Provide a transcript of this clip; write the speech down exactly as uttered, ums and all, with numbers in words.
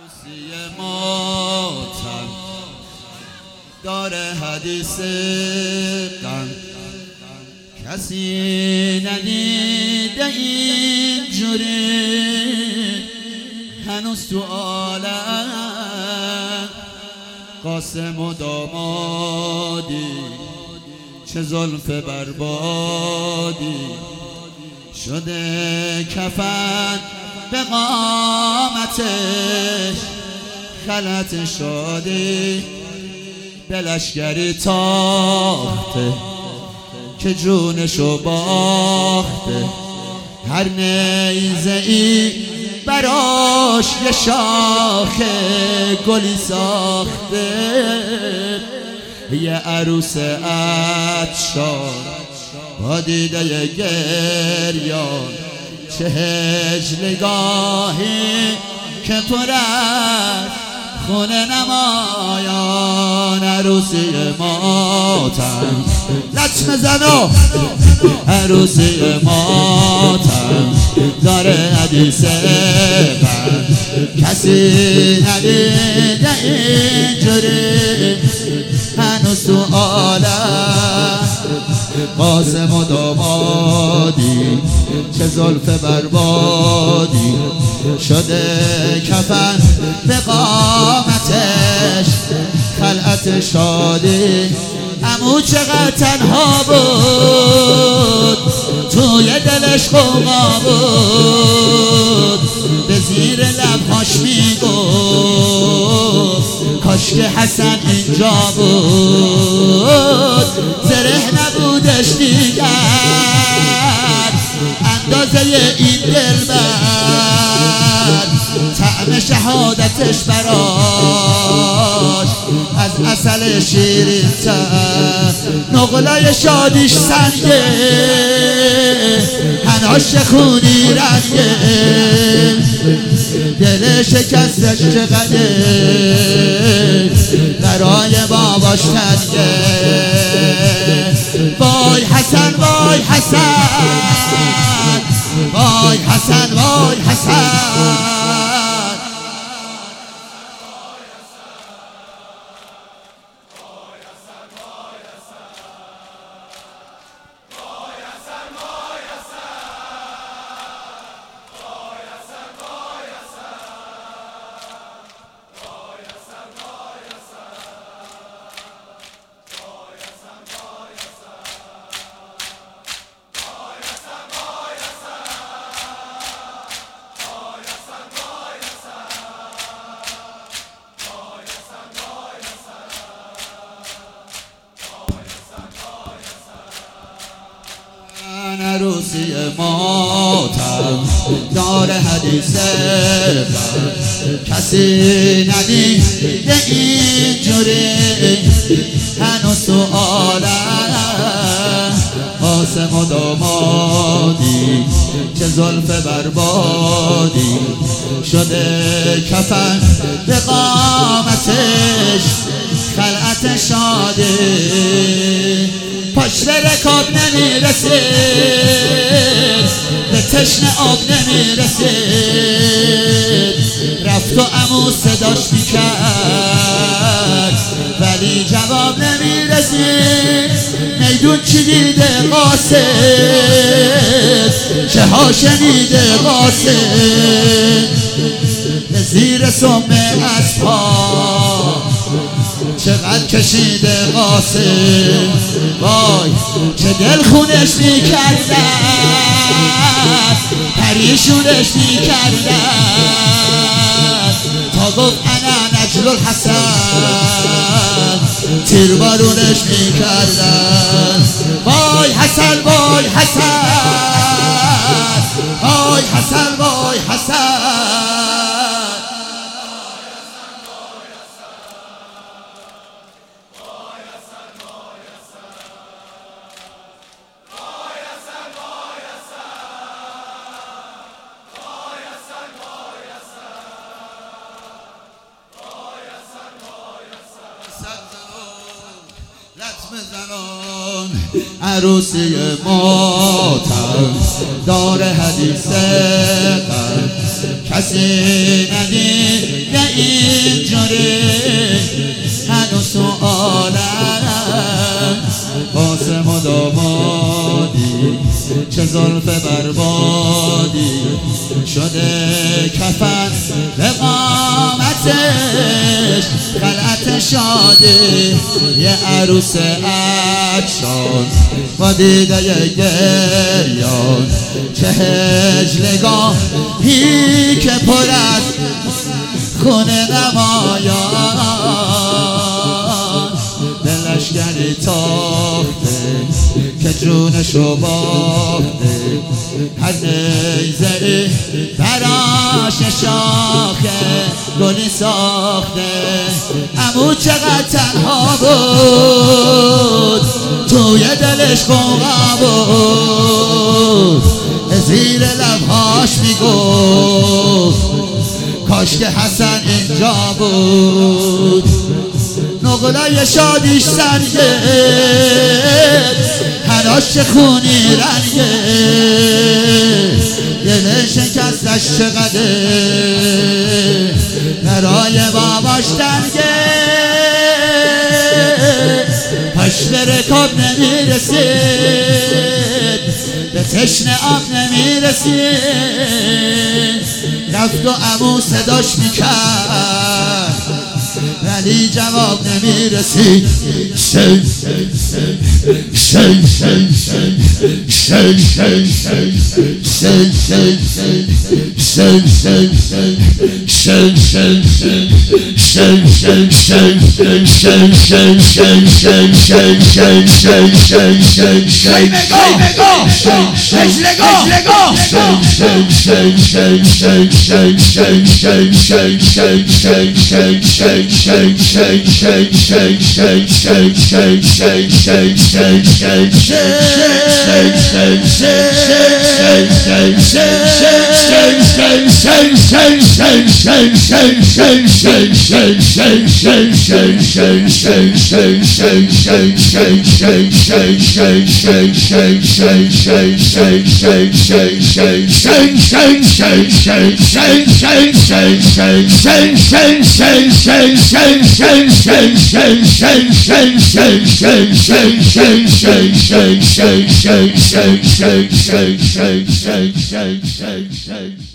عروسی ماتم داره حدیث غم، کسی ندیده اینجوری هنوز تو عالم. قاسم و دامادی چه زلف بربادی، شده کفن به قامتش خلعت شادی، به لشگری تاخته که جونشو باخته. هر نیزه ای براش یه شاخ گلی ساخته. یه عروس عطشان با دیده گریان، چه هجلگاهی که پر از خونه نمایان. عروسی ماتم لطمه زنو، عروسی ماتم داره حدیث غم، کسی ندیده اینجوری هنوز تو عالم. قاسم و دامادی چه زلف بربادی، شده کفن به قامتش خلعت شادی. عمو چقدر تنها بود، توی دلش غوغا بود، به زیر لبهاش میگفت کاش که حسن اینجا بود. زره نبودش دیگر اندازه این دلبر، طعم شهادتش براش از عسل شیرین تر. نقلای شادیش سنگه، هناش خونی رنگه، دل شکستش چقدر برای باباش تنگه. وای حسن وای حسن، وای حسن وای حسن. عروسی ماتم داره حدیث غم، کسی ندیده اینجوری هنوز تو عالم. قاسم و دامادی چه زلف بربادی، شده کفن به قامتش خلعت شادی. پشت رکاب نمیرسید، به تشنه آب نمیرسید. رفت و عمو صداش میکرد ولی جواب نمیرسید. میدون چی دیده قاصد، چه ها شنیده قاصد، به زیر سمه از پا چقدر کشیده قاسم. وای چه دل خونش میکردن، پریشونش میکردن، تا گفت انا نجل الحسن تیربارونش میکردن. وای حسن وای حسن، وای حسن وای حسن. لطمه زنان عروسی ماتم داره حدیث غم، کسی ندیده چه زلف بربادی شده کفن به قامتش خلعت شاده یه عروس عطشان با دیده گریان چه هجلگاهی که پر از خون نمایان دلشگری تاخته که جونشو باخته هر نیزه ای براش شاخه گلی ساخته عمو چقدر تنها بود توی دلش قوقا بود زیر لبهاش میگفت کاش که حسن اینجا بود نقلای شادیش سرگه هراش چه خونی رنگه دل شکستش چقدر برای باباش تنگه پشت رکاب نمیرسید به تشنه آب نمیرسید رفت و عمو صداش میکرد ولی جواب نمیرسید شن شن شن شن شن شن شن شن shake, shake, shake, shake, shake, shake, shake, shake, shake, shake.